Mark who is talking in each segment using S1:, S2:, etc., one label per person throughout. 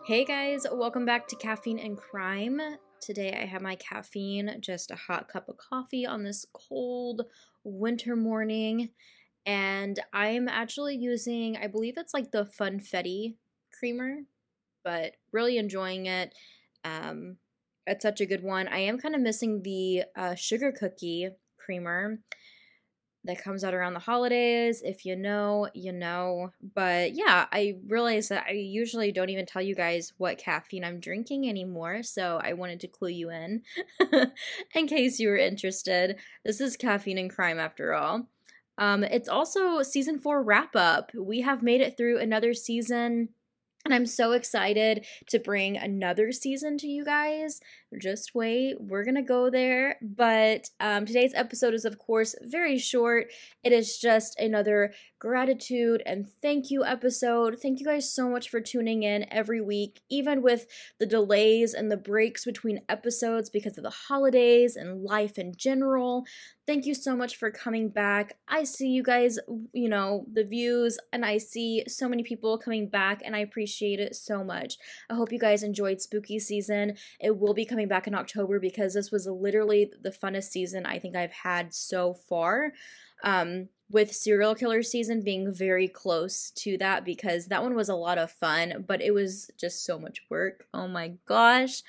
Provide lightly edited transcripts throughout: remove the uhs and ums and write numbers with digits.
S1: Hey guys, welcome back to Caffeine and Crime. Today I have my caffeine, just a hot cup of coffee on this cold winter morning. And I'm actually using, I believe it's like the Funfetti creamer, but really enjoying it. Um, it's such a good one. I am kind of missing the sugar cookie creamer that comes out around the holidays. If you know, you know. But yeah, I realized that I usually don't even tell you guys what caffeine I'm drinking anymore, so I wanted to clue you in in case you were interested. This is Caffeine and Crime after all. It's also season 4 wrap up. We have made it through another season. And I'm so excited to bring another season to you guys. Just wait, we're gonna go there. But today's episode is, of course, very short. It is just another gratitude and thank you episode. Thank you guys so much for tuning in every week, even with the delays and the breaks between episodes because of the holidays and life in general. Thank you so much for coming back. I see you guys, the views, and I see so many people coming back, and I appreciate it so much. I hope you guys enjoyed spooky season. It will be coming back in October because this was literally the funnest season I think I've had so far. With serial killer season being very close to that because that one was a lot of fun, but it was just so much work. Oh my gosh.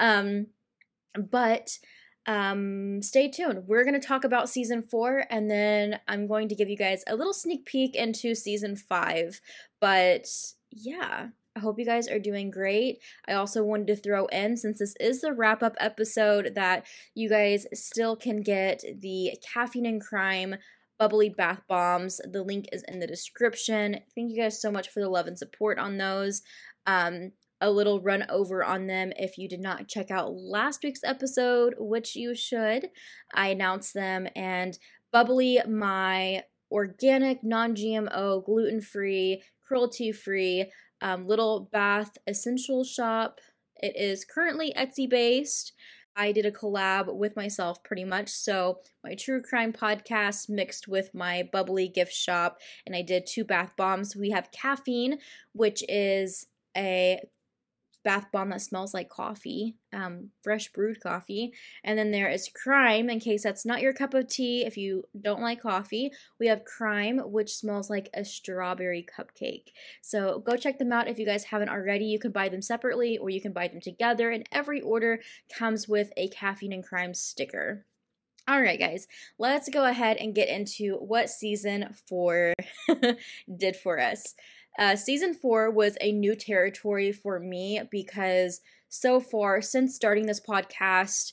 S1: But stay tuned. We're going to talk about season 4, and then I'm going to give you guys a little sneak peek into season 5. But yeah, I hope you guys are doing great. I also wanted to throw in, since this is the wrap-up episode, that you guys still can get the Caffeine and Crime bubbly bath bombs. The link is in the description. Thank you guys so much for the love and support on those. A little run over on them if you did not check out last week's episode, which you should. I announced them, and Bubbly, my organic, non-GMO, gluten-free, cruelty-free little bath essential shop. It is currently Etsy based. I did a collab with myself pretty much, so my true crime podcast mixed with my bubbly gift shop, and I did 2 bath bombs. We have Caffeine, which is a bath bomb that smells like coffee, fresh brewed coffee. And then there is Crime, in case that's not your cup of tea. If you don't like coffee, we have Crime, which smells like a strawberry cupcake. So go check them out if you guys haven't already. You can buy them separately or you can buy them together, and every order comes with a Caffeine and Crime sticker. All right, guys, let's go ahead and get into what season 4 did for us. Season 4 was a new territory for me because so far, since starting this podcast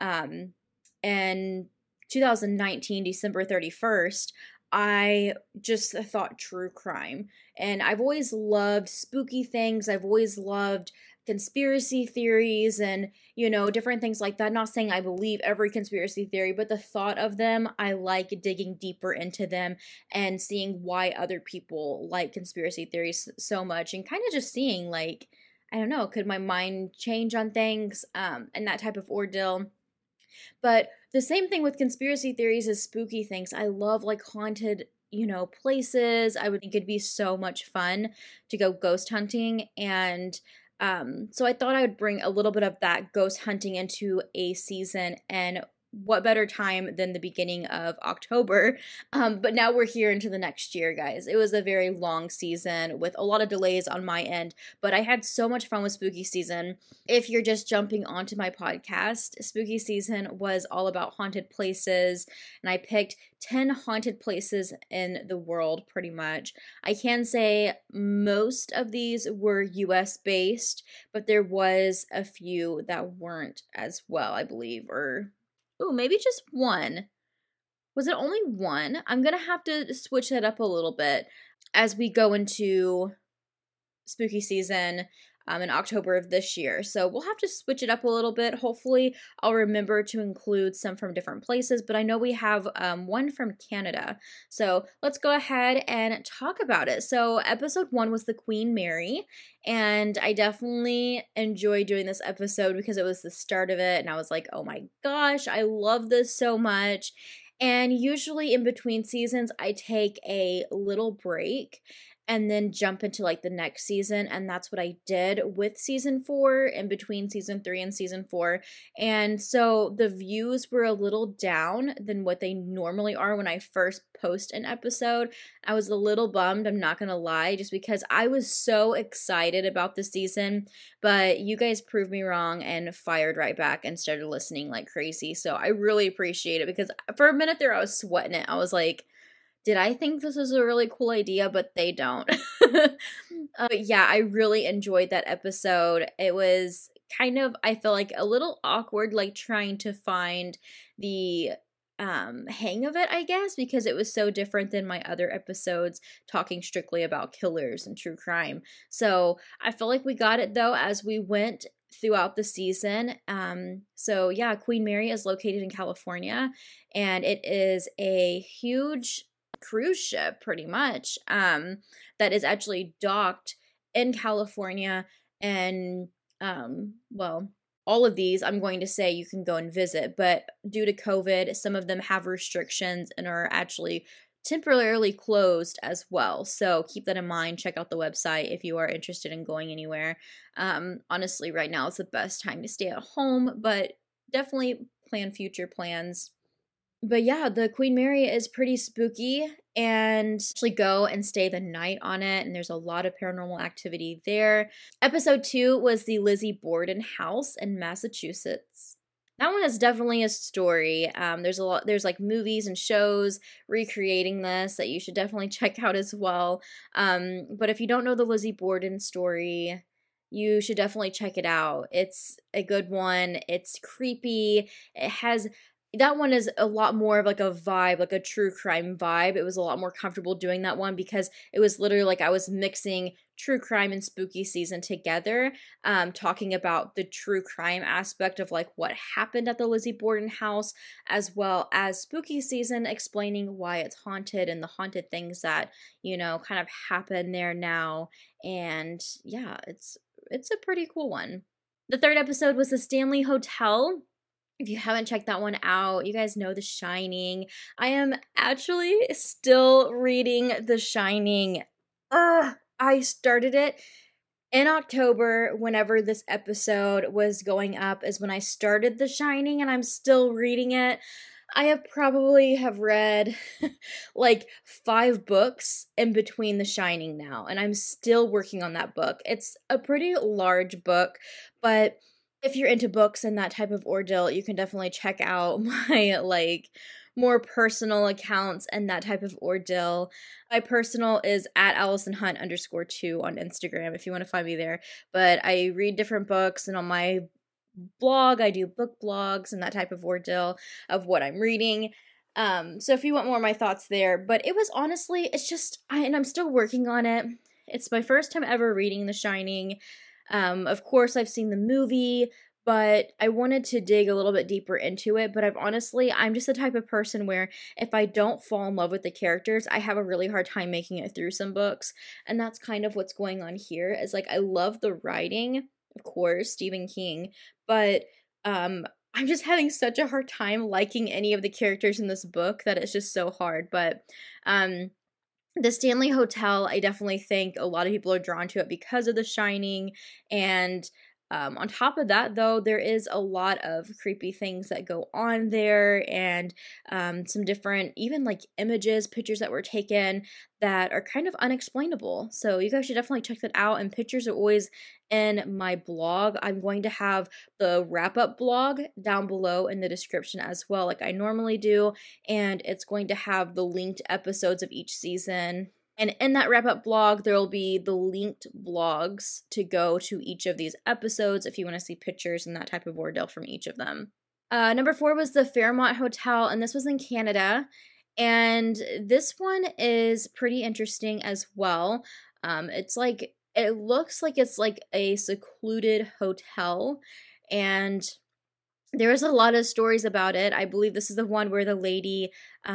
S1: in 2019, December 31st, I just thought true crime. And I've always loved spooky things. I've always loved conspiracy theories and, different things like that. Not saying I believe every conspiracy theory, but the thought of them, I like digging deeper into them and seeing why other people like conspiracy theories so much, and kind of just seeing, like, I don't know, could my mind change on things, and that type of ordeal. But the same thing with conspiracy theories is spooky things. I love, like, haunted places. I would think it'd be so much fun to go ghost hunting, and so I thought I would bring a little bit of that ghost hunting into a season, and what better time than the beginning of October. But now we're here into the next year, guys. It was a very long season with a lot of delays on my end, but I had so much fun with spooky season. If you're just jumping onto my podcast, spooky season was all about haunted places, and I picked 10 haunted places in the world, pretty much. I can say most of these were US based, but there was a few that weren't as well, I believe, or maybe just one. Was it only one? I'm gonna have to switch that up a little bit as we go into spooky season in October of this year. So we'll have to switch it up a little bit. Hopefully I'll remember to include some from different places, but I know we have one from Canada. So let's go ahead and talk about it. So episode 1 was the Queen Mary, and I definitely enjoyed doing this episode because it was the start of it, and I was like, oh my gosh, I love this so much. And usually in between seasons, I take a little break and then jump into like the next season. And that's what I did with season 4, in between season 3 and season 4. And so the views were a little down than what they normally are when I first post an episode. I was a little bummed, I'm not gonna lie, just because I was so excited about the season, but you guys proved me wrong and fired right back and started listening like crazy. So I really appreciate it, because for a minute there I was sweating it. I was like, did I think this was a really cool idea? But they don't. Yeah, I really enjoyed that episode. It was kind of, I feel like, a little awkward, like trying to find the hang of it, I guess, because it was so different than my other episodes talking strictly about killers and true crime. So I feel like we got it though as we went throughout the season. So yeah, Queen Mary is located in California, and it is a huge cruise ship, pretty much, that is actually docked in California. And well, all of these I'm going to say you can go and visit, but due to COVID, some of them have restrictions and are actually temporarily closed as well. So keep that in mind. Check out the website if you are interested in going anywhere. Honestly, right now is the best time to stay at home, but definitely plan future plans. But yeah, the Queen Mary is pretty spooky, and actually go and stay the night on it, and there's a lot of paranormal activity there. Episode 2 was the Lizzie Borden house in Massachusetts. That one is definitely a story. There's like movies and shows recreating this that you should definitely check out as well. But if you don't know the Lizzie Borden story, you should definitely check it out. It's a good one. It's creepy. That one is a lot more of like a vibe, like a true crime vibe. It was a lot more comfortable doing that one because it was literally like I was mixing true crime and spooky season together, talking about the true crime aspect of like what happened at the Lizzie Borden house, as well as spooky season explaining why it's haunted and the haunted things that, kind of happen there now. And yeah, it's a pretty cool one. The third episode was the Stanley Hotel. If you haven't checked that one out, you guys know The Shining. I am actually still reading The Shining. I started it in October. Whenever this episode was going up is when I started The Shining, and I'm still reading it. I have read like 5 books in between The Shining now, and I'm still working on that book. It's a pretty large book, but if you're into books and that type of ordeal, you can definitely check out my like more personal accounts and that type of ordeal. My personal is at AllisonHunt_2 on Instagram if you want to find me there. But I read different books, and on my blog, I do book blogs and that type of ordeal of what I'm reading. So if you want more of my thoughts there, but it was honestly, it's just, and I'm still working on it. It's my first time ever reading The Shining. Of course, I've seen the movie, but I wanted to dig a little bit deeper into it. But I'm just the type of person where if I don't fall in love with the characters, I have a really hard time making it through some books. And that's kind of what's going on here. Is like, I love the writing, of course, Stephen King, but I'm just having such a hard time liking any of the characters in this book that it's just so hard. But the Stanley Hotel, I definitely think a lot of people are drawn to it because of The Shining. And on top of that, though, there is a lot of creepy things that go on there, and some different, even like images, pictures that were taken that are kind of unexplainable. So you guys should definitely check that out. And pictures are always in my blog. I'm going to have the wrap-up blog down below in the description as well, like I normally do. And it's going to have the linked episodes of each season. And in that wrap-up blog, there will be the linked blogs to go to each of these episodes if you want to see pictures and that type of ordeal from each of them. Number 4 was the Fairmont Hotel, and this was in Canada. And this one is pretty interesting as well. It looks like it's like a secluded hotel, and there's a lot of stories about it. I believe this is the one where the lady,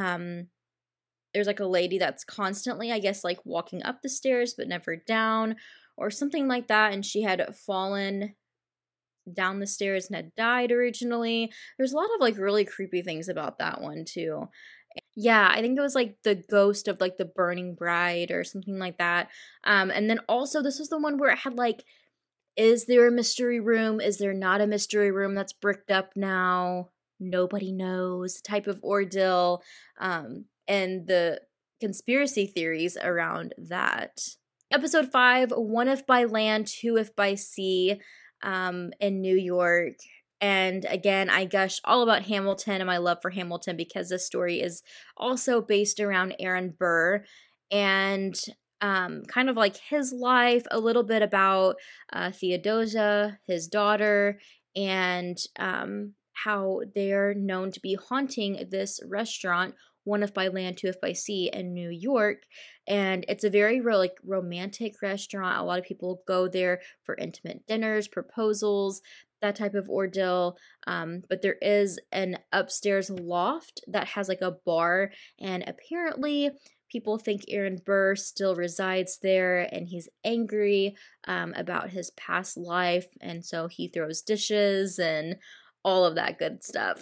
S1: there's like a lady that's constantly, I guess, like walking up the stairs but never down or something like that, and she had fallen down the stairs and had died originally. There's a lot of like really creepy things about that one too. Yeah, I think it was like the ghost of like the burning bride or something like that. And then also this was the one where it had like, is there a mystery room? Is there not a mystery room that's bricked up now? Nobody knows type of ordeal. And the conspiracy theories around that. Episode 5, One If by Land, Two If by Sea, in New York. And again, I gush all about Hamilton and my love for Hamilton because this story is also based around Aaron Burr and kind of like his life, a little bit about Theodosia, his daughter, and how they're known to be haunting this restaurant, One If by Land, Two If by Sea in New York. And it's a very like romantic restaurant. A lot of people go there for intimate dinners, proposals, that type of ordeal. But there is an upstairs loft that has like a bar, and apparently people think Aaron Burr still resides there, and he's angry about his past life, and so he throws dishes and all of that good stuff.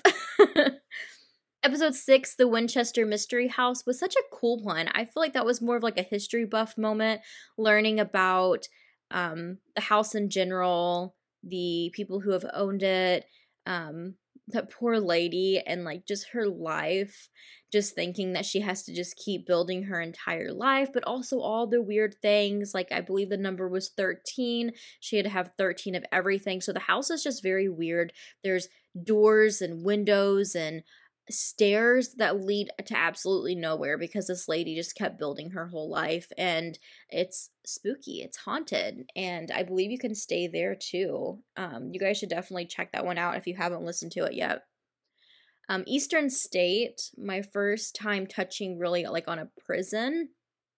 S1: Episode 6, The Winchester Mystery House, was such a cool one. I feel like that was more of like a history buff moment, learning about the house in general, the people who have owned it, that poor lady, and like just her life, just thinking that she has to just keep building her entire life, but also all the weird things. Like, I believe the number was 13. She had to have 13 of everything. So the house is just very weird. There's doors and windows and stairs that lead to absolutely nowhere because this lady just kept building her whole life, and it's spooky, it's haunted, and I believe you can stay there too. You guys should definitely check that one out if you haven't listened to it yet. Eastern State, my first time touching really like on a prison,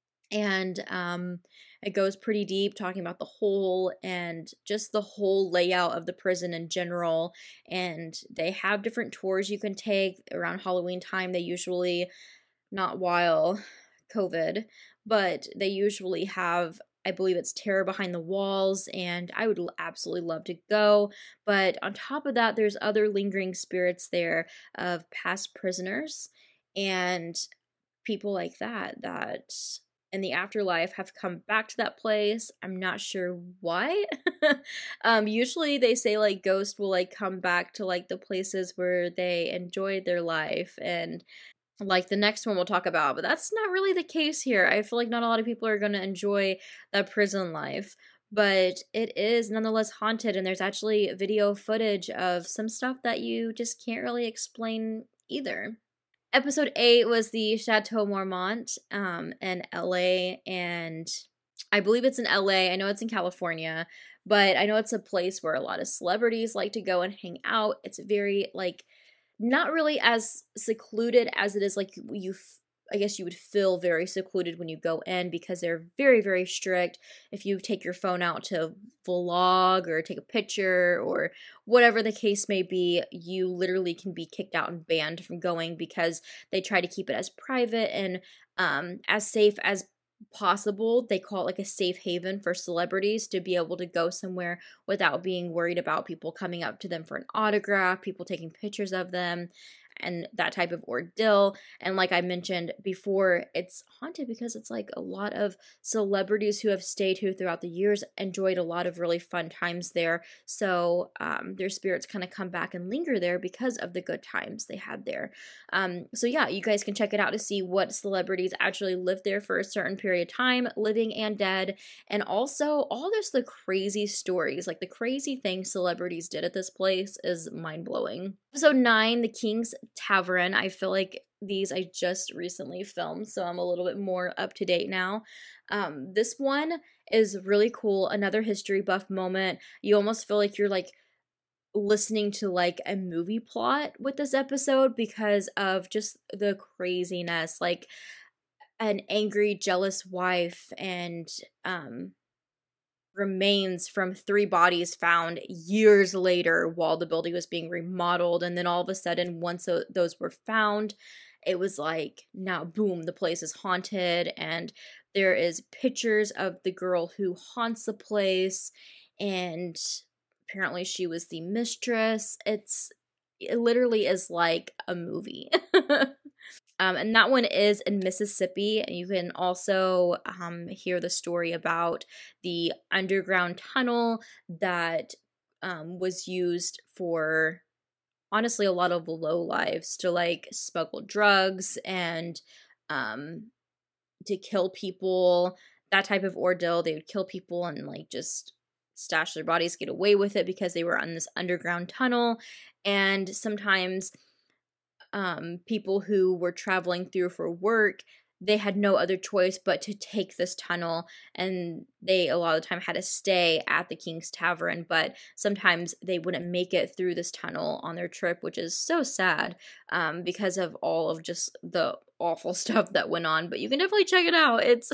S1: and it goes pretty deep, talking about the whole and just the whole layout of the prison in general. And they have different tours you can take around Halloween time. They usually, not while COVID, but they usually have, I believe it's Terror Behind the Walls, and I would absolutely love to go. But on top of that, there's other lingering spirits there of past prisoners and people like that in the afterlife have come back to that place. I'm not sure why. Usually they say like ghosts will like come back to like the places where they enjoyed their life, and like the next one we'll talk about, but that's not really the case here. I feel like not a lot of people are going to enjoy that prison life, but it is nonetheless haunted, and there's actually video footage of some stuff that you just can't really explain either. Episode 8 was the Chateau Marmont in LA, and I believe it's in LA. I know it's in California, but I know it's a place where a lot of celebrities like to go and hang out. It's very like not really as secluded as it is like I guess you would feel very secluded when you go in because they're very, very strict. If you take your phone out to vlog or take a picture or whatever the case may be, you literally can be kicked out and banned from going because they try to keep it as private and as safe as possible. They call it like a safe haven for celebrities to be able to go somewhere without being worried about people coming up to them for an autograph, people taking pictures of them, and that type of ordeal. And like I mentioned before, it's haunted because it's like a lot of celebrities who have stayed who throughout the years enjoyed a lot of really fun times there. So their spirits kind of come back and linger there because of the good times they had there. So yeah, you guys can check it out to see what celebrities actually lived there for a certain period of time, living and dead, and also all this the crazy stories, like the crazy things celebrities did at this place is mind blowing. Episode 9, The King's Tavern. I feel like these I just recently filmed, so I'm a little bit more up to date now. This one is really cool. Another history buff moment. You almost feel like you're like listening to like a movie plot with this episode because of just the craziness. Like an angry, jealous wife and remains from 3 bodies found years later while the building was being remodeled. And then all of a sudden, once those were found, it was like, now boom, the place is haunted. And there is pictures of the girl who haunts the place. And apparently she was the mistress. It literally is like a movie. And that one is in Mississippi. And you can also hear the story about the underground tunnel that was used for, honestly, a lot of low lives to like smuggle drugs and to kill people, that type of ordeal. They would kill people and like just stash their bodies, get away with it because they were on this underground tunnel. And sometimes people who were traveling through for work, they had no other choice but to take this tunnel, and they a lot of the time had to stay at the King's Tavern, but sometimes they wouldn't make it through this tunnel on their trip, which is so sad because of all of just the awful stuff that went on. But you can definitely check it out. It's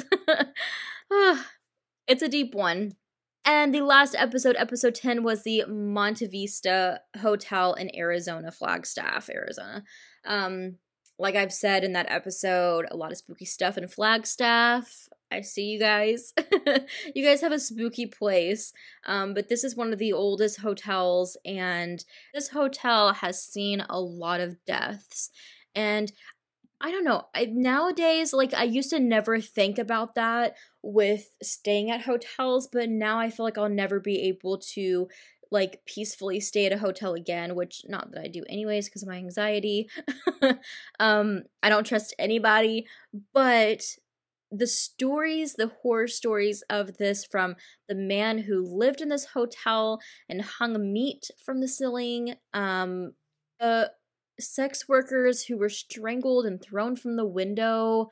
S1: it's a deep one. And the last episode, episode 10, was the Monte Vista Hotel in Arizona, Flagstaff, Arizona. Like I've said in that episode, a lot of spooky stuff in Flagstaff. I see you guys. You guys have a spooky place. But this is one of the oldest hotels, and this hotel has seen a lot of deaths. And I don't know. Nowadays, like, I used to never think about that with staying at hotels, but now I feel like I'll never be able to like peacefully stay at a hotel again, which not that I do anyways because of my anxiety. I don't trust anybody, but the stories, the horror stories of this, from the man who lived in this hotel and hung meat from the ceiling, the sex workers who were strangled and thrown from the window.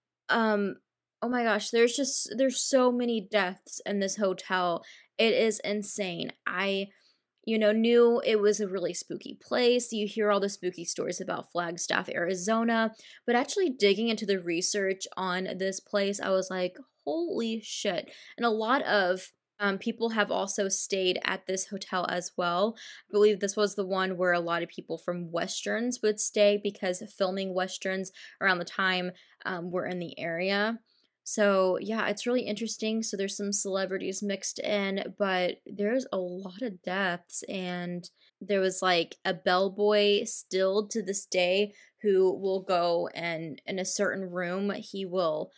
S1: Oh my gosh, there's so many deaths in this hotel. It is insane. I knew it was a really spooky place. You hear all the spooky stories about Flagstaff, Arizona, but actually digging into the research on this place, I was like, holy shit. And a lot of people have also stayed at this hotel as well. I believe this was the one where a lot of people from Westerns would stay because filming Westerns around the time were in the area. So, yeah, it's really interesting. So, there's some celebrities mixed in, but there's a lot of deaths. And there was like a bellboy still to this day who will go and in a certain room, he will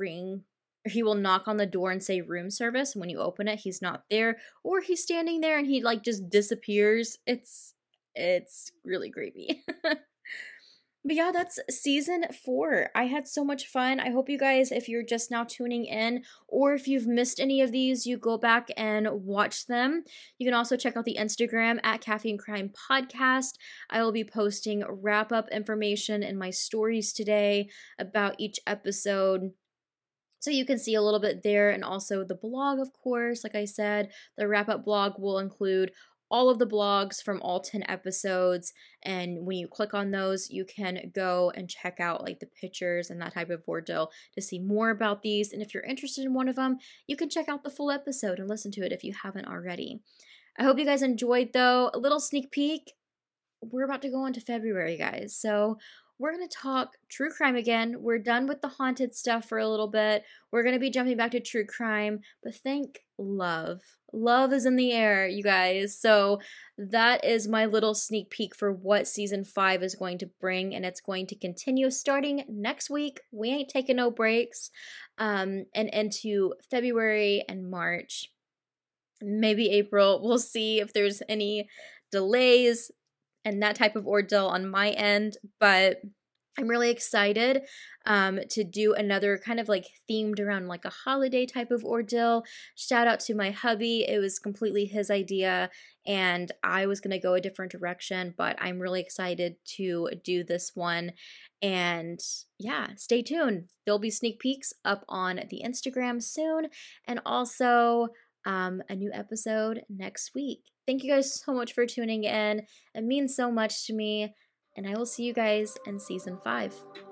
S1: knock on the door and say room service. And when you open it, he's not there, or he's standing there and he like just disappears. It's really creepy. But yeah, that's season 4. I had so much fun. I hope you guys, if you're just now tuning in, or if you've missed any of these, you go back and watch them. You can also check out the Instagram at Caffeine Crime Podcast. I will be posting wrap-up information in my stories today about each episode, so you can see a little bit there, and also the blog, of course. Like I said, the wrap-up blog will include all of the blogs from all 10 episodes, and when you click on those, you can go and check out like the pictures and that type of ordeal to see more about these. And if you're interested in one of them, you can check out the full episode and listen to it if you haven't already. I hope you guys enjoyed, though. A little sneak peek. We're about to go into February, guys, so we're going to talk true crime again. We're done with the haunted stuff for a little bit. We're going to be jumping back to true crime, but thank love. Love is in the air, you guys. So that is my little sneak peek for what season 5 is going to bring, and it's going to continue starting next week. We ain't taking no breaks. And into February and March, maybe April. We'll see if there's any delays and that type of ordeal on my end, but I'm really excited to do another kind of like themed around like a holiday type of ordeal. Shout out to my hubby. It was completely his idea, and I was going to go a different direction, but I'm really excited to do this one. And yeah, stay tuned. There'll be sneak peeks up on the Instagram soon, and also a new episode next week. Thank you guys so much for tuning in. It means so much to me, and I will see you guys in season 5.